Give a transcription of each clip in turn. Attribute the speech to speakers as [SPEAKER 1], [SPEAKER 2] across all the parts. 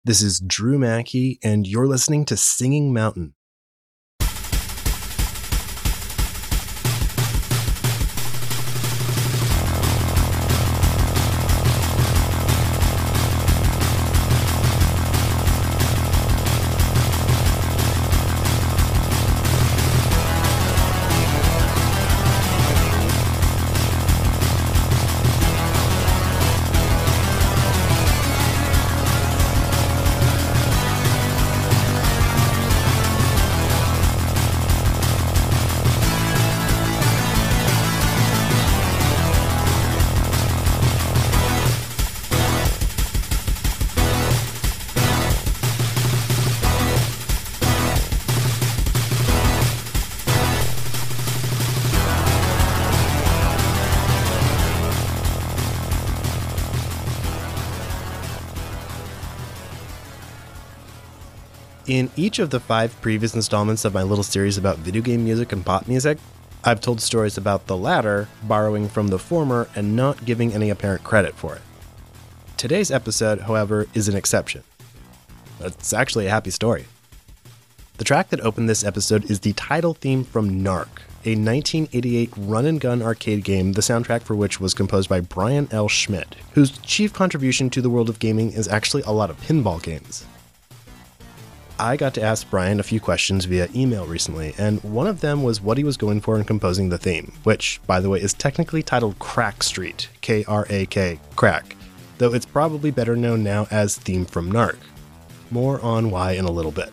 [SPEAKER 1] This is Drew Mackey, and you're listening to Singing Mountain. In each of the 5 previous installments of my little series about video game music and pop music, I've told stories about the latter, borrowing from the former and not giving any apparent credit for it. Today's episode, however, is an exception. It's actually a happy story. The track that opened this episode is the title theme from Narc, a 1988 run-and-gun arcade game, the soundtrack for which was composed by Brian L. Schmidt, whose chief contribution to the world of gaming is actually a lot of pinball games. I got to ask Brian a few questions via email recently, and one of them was what he was going for in composing the theme, which, by the way, is technically titled Crack Street, K-R-A-K, Crack, though it's probably better known now as Theme from Narc. More on why in a little bit.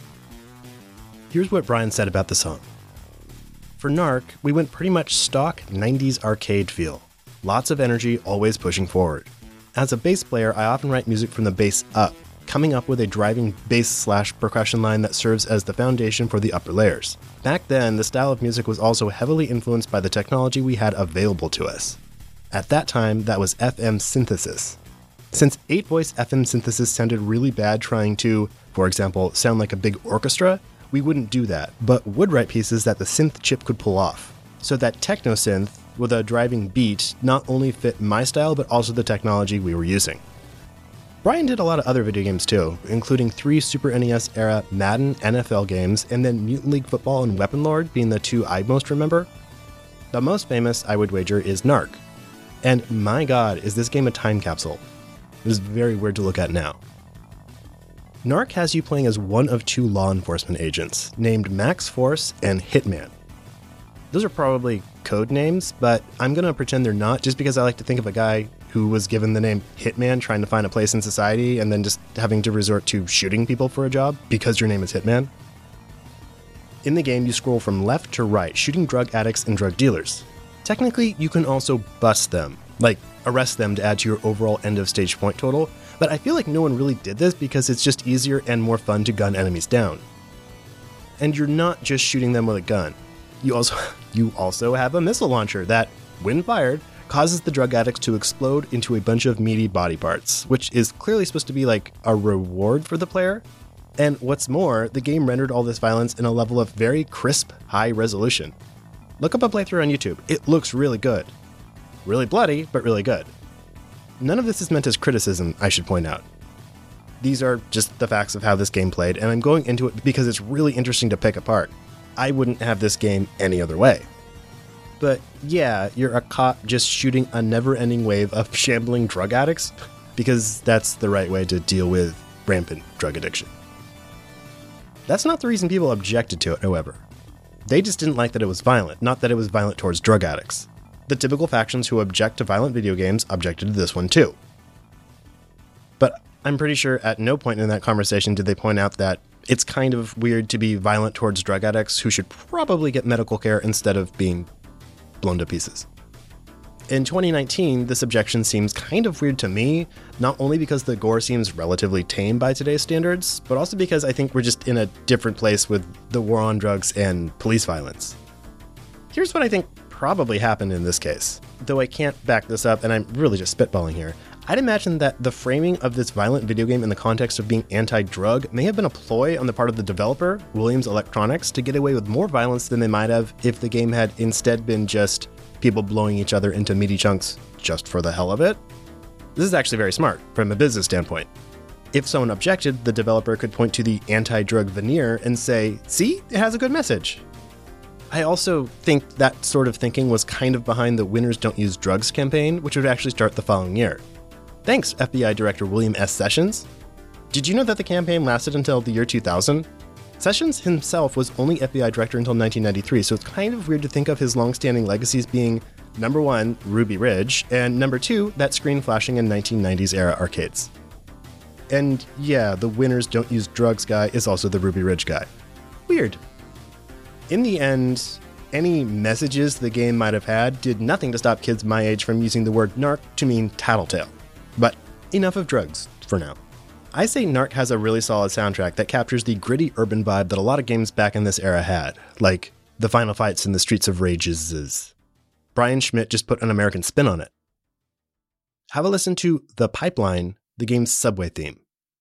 [SPEAKER 1] Here's what Brian said about the song. For Narc, we went pretty much stock 90s arcade feel. Lots of energy, always pushing forward. As a bass player, I often write music from the bass up, coming up with a driving bass/percussion line that serves as the foundation for the upper layers. Back then, the style of music was also heavily influenced by the technology we had available to us. At that time, that was FM synthesis. Since 8-voice FM synthesis sounded really bad trying to, for example, sound like a big orchestra, we wouldn't do that, but would write pieces that the synth chip could pull off. So that techno synth, with a driving beat, not only fit my style, but also the technology we were using. Brian did a lot of other video games too, including 3 Super NES era Madden NFL games, and then Mutant League Football and Weapon Lord being the 2 I most remember. The most famous, I would wager, is Narc. And my god, is this game a time capsule. It is very weird to look at now. Narc has you playing as one of 2 law enforcement agents, named Max Force and Hitman. Those are probably code names, but I'm going to pretend they're not just because I like to think of a guy who was given the name Hitman trying to find a place in society and then just having to resort to shooting people for a job because your name is Hitman. In the game, you scroll from left to right, shooting drug addicts and drug dealers. Technically, you can also bust them, like arrest them to add to your overall end of stage point total, but I feel like no one really did this because it's just easier and more fun to gun enemies down. And you're not just shooting them with a gun. You also have a missile launcher that, when fired, causes the drug addicts to explode into a bunch of meaty body parts, which is clearly supposed to be like a reward for the player. And what's more, the game rendered all this violence in a level of very crisp, high resolution. Look up a playthrough on YouTube. It looks really good. Really bloody, but really good. None of this is meant as criticism, I should point out. These are just the facts of how this game played, and I'm going into it because it's really interesting to pick apart. I wouldn't have this game any other way. But yeah, you're a cop just shooting a never-ending wave of shambling drug addicts, because that's the right way to deal with rampant drug addiction. That's not the reason people objected to it, however. They just didn't like that it was violent, not that it was violent towards drug addicts. The typical factions who object to violent video games objected to this one too. But I'm pretty sure at no point in that conversation did they point out that it's kind of weird to be violent towards drug addicts who should probably get medical care instead of being blown to pieces. In 2019, this objection seems kind of weird to me, not only because the gore seems relatively tame by today's standards, but also because I think we're just in a different place with the war on drugs and police violence. Here's what I think probably happened in this case. Though I can't back this up, and I'm really just spitballing here, I'd imagine that the framing of this violent video game in the context of being anti-drug may have been a ploy on the part of the developer, Williams Electronics, to get away with more violence than they might have if the game had instead been just people blowing each other into meaty chunks just for the hell of it. This is actually very smart from a business standpoint. If someone objected, the developer could point to the anti-drug veneer and say, see, it has a good message. I also think that sort of thinking was kind of behind the Winners Don't Use Drugs campaign, which would actually start the following year. Thanks, FBI Director William S. Sessions. Did you know that the campaign lasted until the year 2000? Sessions himself was only FBI Director until 1993, so it's kind of weird to think of his long-standing legacies being, number one, Ruby Ridge, and number two, that screen flashing in 1990s era arcades. And yeah, the Winners Don't Use Drugs guy is also the Ruby Ridge guy. Weird. In the end, any messages the game might have had did nothing to stop kids my age from using the word narc to mean tattletale. But enough of drugs for now. I say Narc has a really solid soundtrack that captures the gritty urban vibe that a lot of games back in this era had, like the final fights in the Streets of Rage's. Brian Schmidt just put an American spin on it. Have a listen to The Pipeline, the game's subway theme.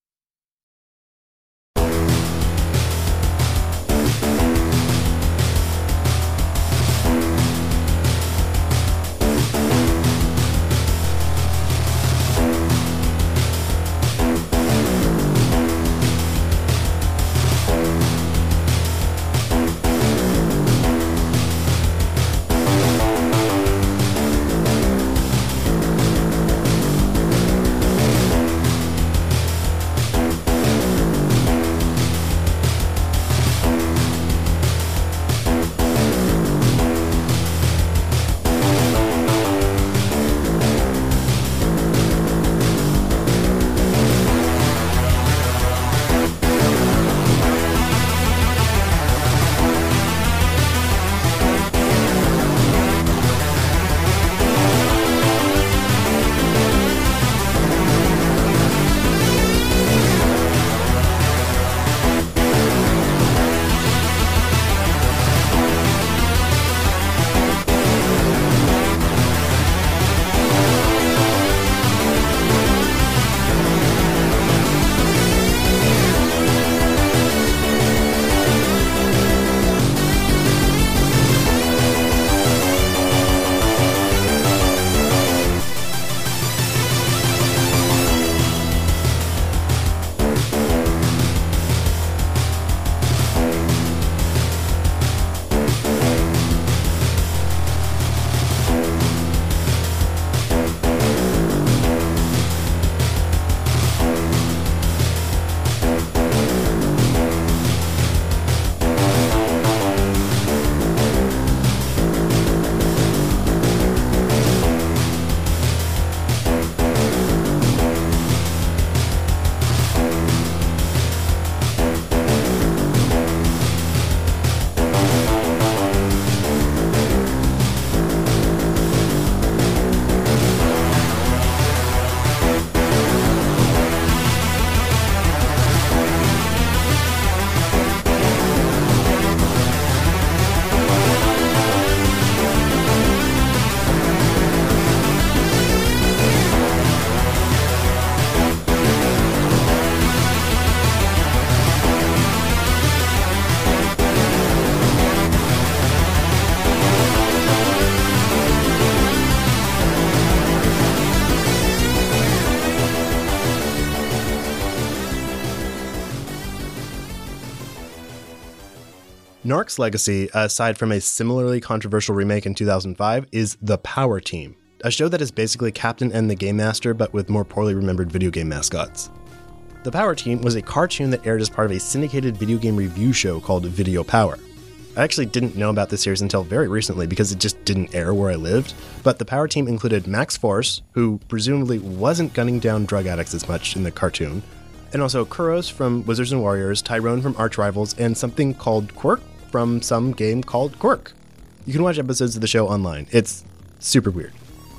[SPEAKER 1] Narc's legacy, aside from a similarly controversial remake in 2005, is The Power Team, a show that is basically Captain N the Game Master but with more poorly remembered video game mascots. The Power Team was a cartoon that aired as part of a syndicated video game review show called Video Power. I actually didn't know about this series until very recently because it just didn't air where I lived, but the Power Team included Max Force, who presumably wasn't gunning down drug addicts as much in the cartoon, and also Kuros from Wizards and Warriors, Tyrone from Arch Rivals, and something called Quirk from some game called Quirk. You can watch episodes of the show online. It's super weird.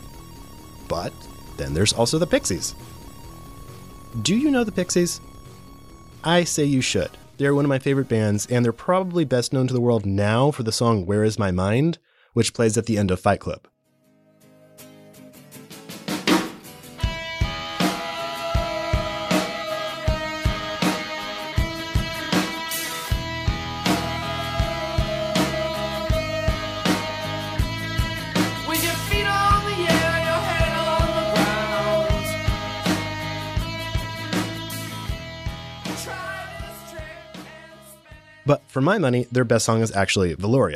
[SPEAKER 1] But then there's also the Pixies. Do you know the Pixies? I say you should. They're one of my favorite bands, and they're probably best known to the world now for the song Where Is My Mind, which plays at the end of Fight Club. But for my money, their best song is actually Veloria.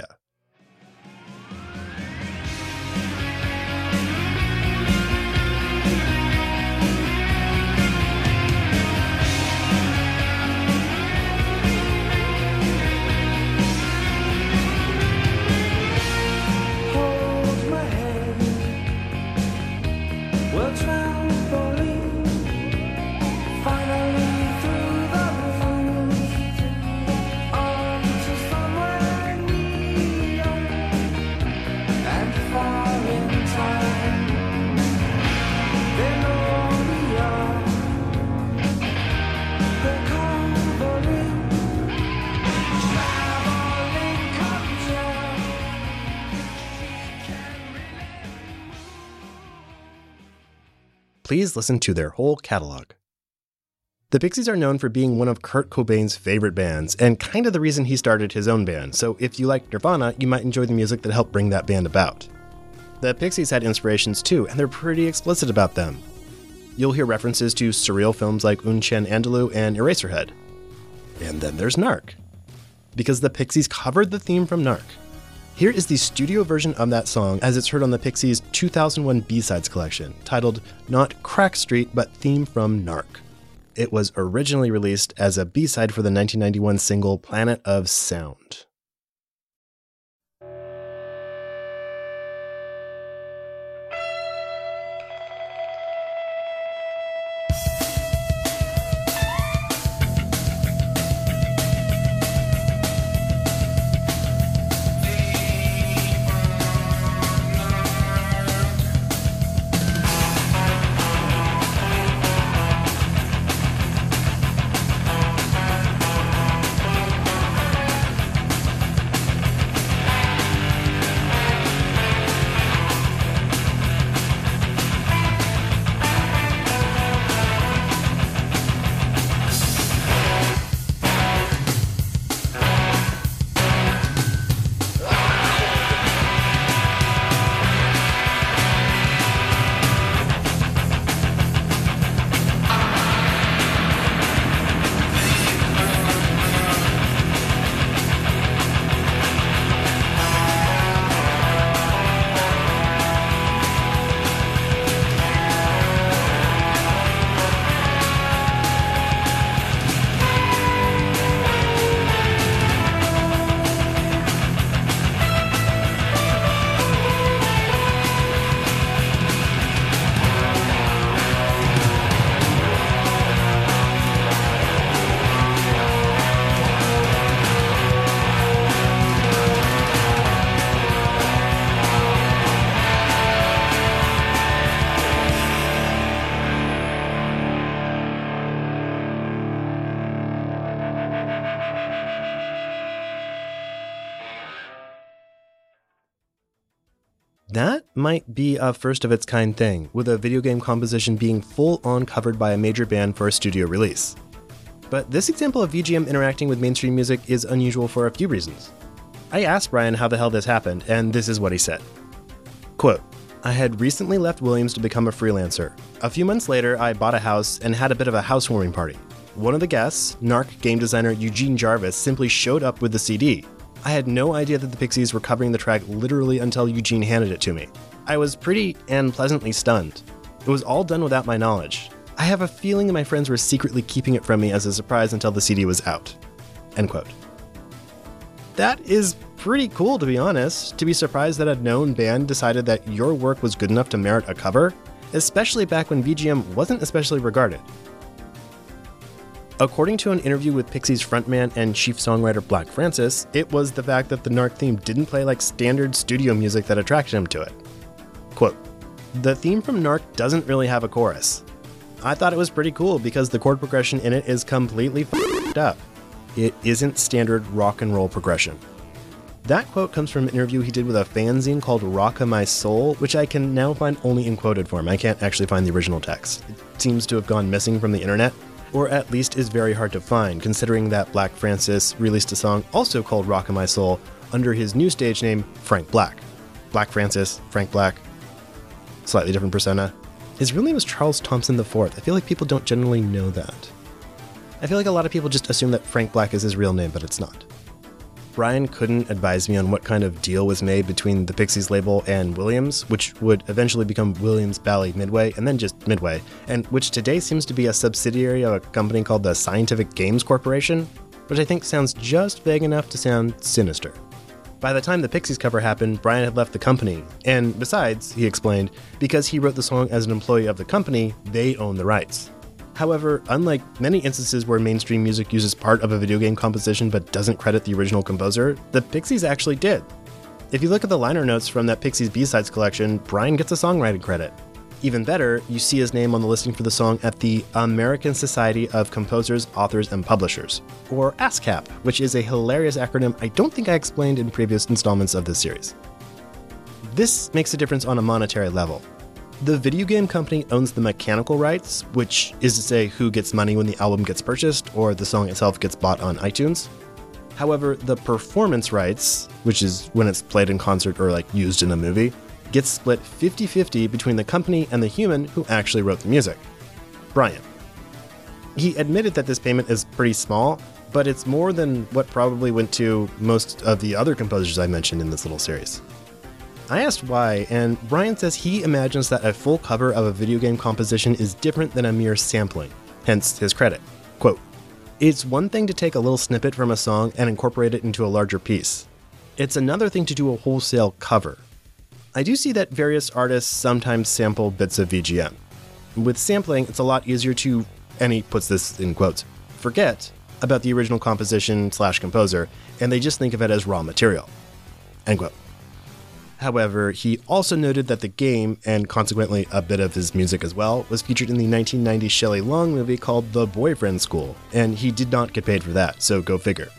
[SPEAKER 1] Please listen to their whole catalog. The Pixies are known for being one of Kurt Cobain's favorite bands, and kind of the reason he started his own band, so if you like Nirvana, you might enjoy the music that helped bring that band about. The Pixies had inspirations too, and they're pretty explicit about them. You'll hear references to surreal films like Un Chien Andalou and Eraserhead. And then there's Narc, because the Pixies covered the theme from Narc. Here is the studio version of that song as it's heard on the Pixies' 2001 B-Sides collection, titled not Crack Street, but Theme from Narc. It was originally released as a B-side for the 1991 single Planet of Sound. That might be a first-of-its-kind thing, with a video game composition being full-on covered by a major band for a studio release. But this example of VGM interacting with mainstream music is unusual for a few reasons. I asked Brian how the hell this happened, and this is what he said. Quote, I had recently left Williams to become a freelancer. A few months later, I bought a house and had a bit of a housewarming party. One of the guests, Narc game designer Eugene Jarvis, simply showed up with the CD. I had no idea that the Pixies were covering the track literally until Eugene handed it to me. I was pretty and pleasantly stunned. It was all done without my knowledge. I have a feeling that my friends were secretly keeping it from me as a surprise until the CD was out. End quote. That is pretty cool, to be honest, to be surprised that a known band decided that your work was good enough to merit a cover, especially back when VGM wasn't especially regarded. According to an interview with Pixies frontman and chief songwriter Black Francis, it was the fact that the Narc theme didn't play like standard studio music that attracted him to it. Quote, the theme from Narc doesn't really have a chorus. I thought it was pretty cool because the chord progression in it is completely f***ed up. It isn't standard rock and roll progression. That quote comes from an interview he did with a fanzine called Rocka My Soul, which I can now find only in quoted form. I can't actually find the original text. It seems to have gone missing from the internet, or at least is very hard to find, considering that Black Francis released a song also called Rocka My Soul under his new stage name, Frank Black. Black Francis, Frank Black, slightly different persona. His real name is Charles Thompson IV. I feel like people don't generally know that. I feel like a lot of people just assume that Frank Black is his real name, but it's not. Brian couldn't advise me on what kind of deal was made between the Pixies label and Williams, which would eventually become Williams Bally Midway, and then just Midway, and which today seems to be a subsidiary of a company called the Scientific Games Corporation, which I think sounds just vague enough to sound sinister. By the time the Pixies cover happened, Brian had left the company, and besides, he explained, because he wrote the song as an employee of the company, they own the rights. However, unlike many instances where mainstream music uses part of a video game composition but doesn't credit the original composer, the Pixies actually did. If you look at the liner notes from that Pixies B-Sides collection, Brian gets a songwriting credit. Even better, you see his name on the listing for the song at the American Society of Composers, Authors, and Publishers, or ASCAP, which is a hilarious acronym I don't think I explained in previous installments of this series. This makes a difference on a monetary level. The video game company owns the mechanical rights, which is to say who gets money when the album gets purchased or the song itself gets bought on iTunes. However, the performance rights, which is when it's played in concert or used in a movie, gets split 50-50 between the company and the human who actually wrote the music, Brian. He admitted that this payment is pretty small, but it's more than what probably went to most of the other composers I mentioned in this little series. I asked why, and Brian says he imagines that a full cover of a video game composition is different than a mere sampling, hence his credit. Quote, "It's one thing to take a little snippet from a song and incorporate it into a larger piece. It's another thing to do a wholesale cover. I do see that various artists sometimes sample bits of VGM. With sampling, it's a lot easier to," and he puts this in quotes, "forget about the original composition/composer, and they just think of it as raw material." End quote. However, he also noted that the game, and consequently a bit of his music as well, was featured in the 1990 Shelley Long movie called The Boyfriend School, and he did not get paid for that, so go figure.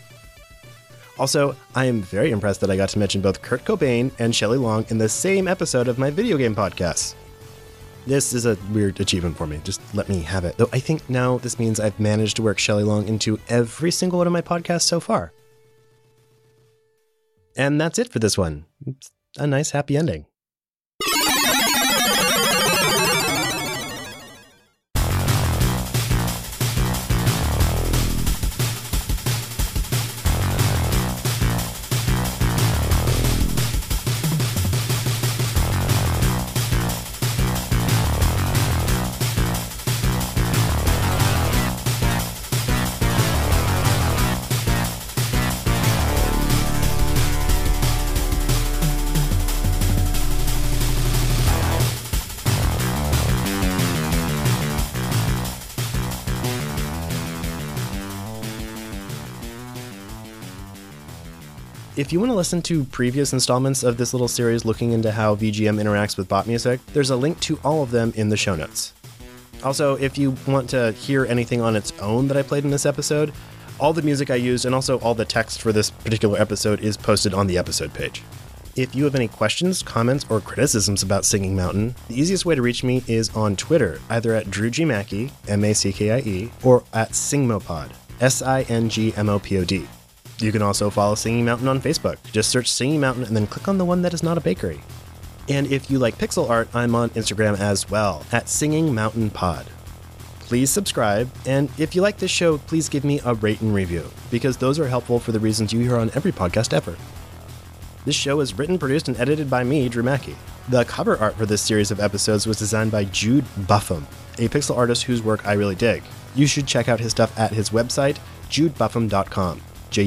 [SPEAKER 1] Also, I am very impressed that I got to mention both Kurt Cobain and Shelley Long in the same episode of my video game podcast. This is a weird achievement for me, just let me have it. Though I think now this means I've managed to work Shelley Long into every single one of my podcasts so far. And that's it for this one. It's a nice happy ending. If you want to listen to previous installments of this little series looking into how VGM interacts with bot music, there's a link to all of them in the show notes. Also, if you want to hear anything on its own that I played in this episode, all the music I used and also all the text for this particular episode is posted on the episode page. If you have any questions, comments, or criticisms about Singing Mountain, the easiest way to reach me is on Twitter, either at Drew G. Mackey, M-A-C-K-I-E, or at Singmopod, S-I-N-G-M-O-P-O-D. You can also follow Singing Mountain on Facebook. Just search Singing Mountain and then click on the one that is not a bakery. And if you like pixel art, I'm on Instagram as well, at Singing Mountain Pod. Please subscribe, and if you like this show, please give me a rate and review, because those are helpful for the reasons you hear on every podcast ever. This show is written, produced, and edited by me, Drew Mackey. The cover art for this series of episodes was designed by Jude Buffum, a pixel artist whose work I really dig. You should check out his stuff at his website, judebuffum.com.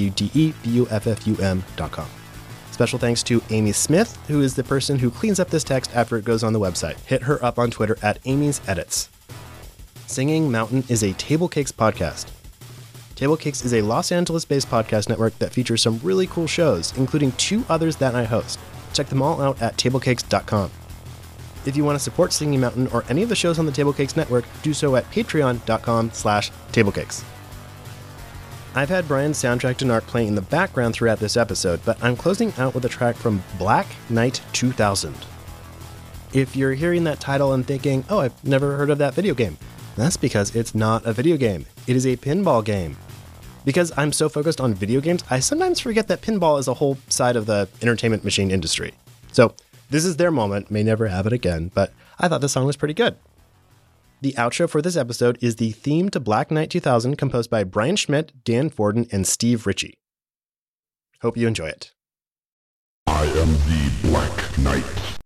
[SPEAKER 1] JUDEBUFFUM.com. Special thanks to Amy Smith, who is the person who cleans up this text after it goes on the website. Hit her up on Twitter at Amy's Edits. Singing Mountain is a Table Cakes podcast. Table Cakes is a Los Angeles-based podcast network that features some really cool shows, including 2 others that I host. Check them all out at tablecakes.com. If you want to support Singing Mountain or any of the shows on the Table Cakes network, do so at patreon.com/tablecakes. I've had Brian's soundtrack to Narc playing in the background throughout this episode, but I'm closing out with a track from Black Knight 2000. If you're hearing that title and thinking, oh, I've never heard of that video game, that's because it's not a video game. It is a pinball game. Because I'm so focused on video games, I sometimes forget that pinball is a whole side of the entertainment machine industry. So this is their moment, may never have it again, but I thought the song was pretty good. The outro for this episode is the theme to Black Knight 2000, composed by Brian Schmidt, Dan Forden, and Steve Ritchie. Hope you enjoy it.
[SPEAKER 2] I am the Black Knight.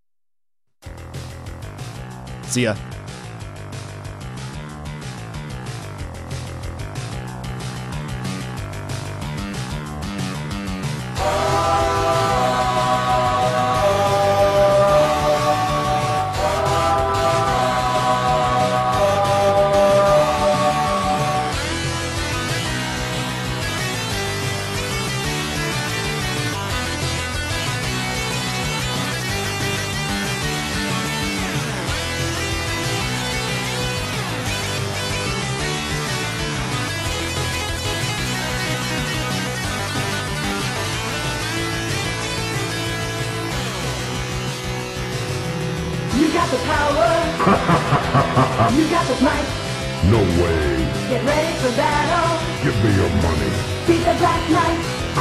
[SPEAKER 1] See ya.
[SPEAKER 3] You got the power. You got the might.
[SPEAKER 2] No way.
[SPEAKER 3] Get ready for battle.
[SPEAKER 2] Give me your money.
[SPEAKER 3] Beat the Black Knight.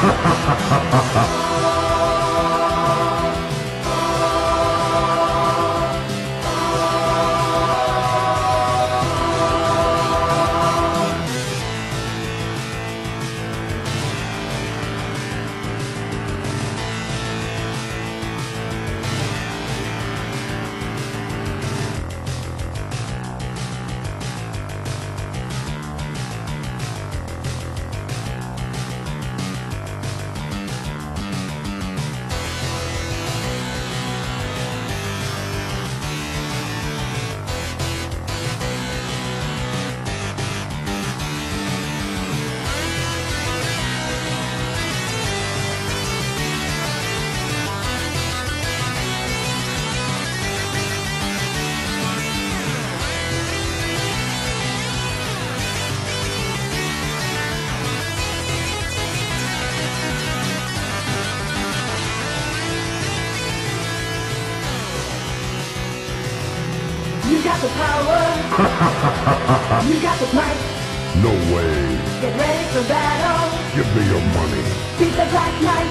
[SPEAKER 3] You got the power. You got the might.
[SPEAKER 2] No way.
[SPEAKER 3] Get ready for battle.
[SPEAKER 2] Give me your money.
[SPEAKER 3] Beat the Black Knight.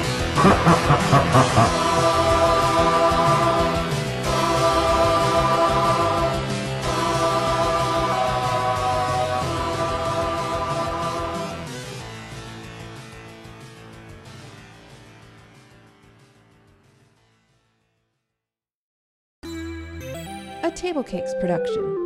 [SPEAKER 4] A Table Cakes production.